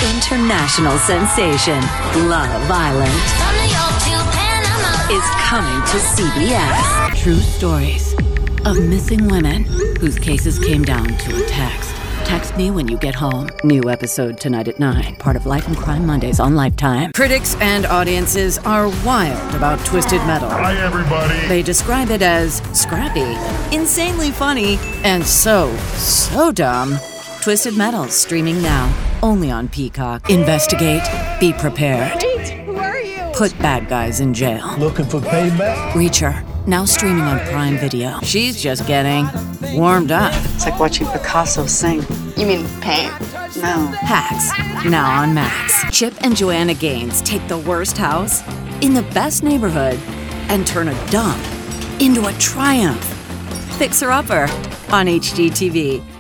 International sensation Love Island is coming to CBS. True stories of missing women whose cases came down to a text. Text me when you get home. New episode tonight at 9. Part of Life and Crime Mondays on Lifetime. Critics and audiences are wild about Twisted Metal. Hi, everybody. They describe it as scrappy, insanely funny, and so dumb. Twisted Metal, streaming now, only on Peacock. Investigate, be prepared. Wait, who are you? Put bad guys in jail. Looking for payback? Reacher, now streaming on Prime Video. She's just getting warmed up. It's like watching Picasso sing. You mean paint? No. Hacks, now on Max. Chip and Joanna Gaines take the worst house in the best neighborhood and turn a dump into a triumph. Fixer Upper on HGTV.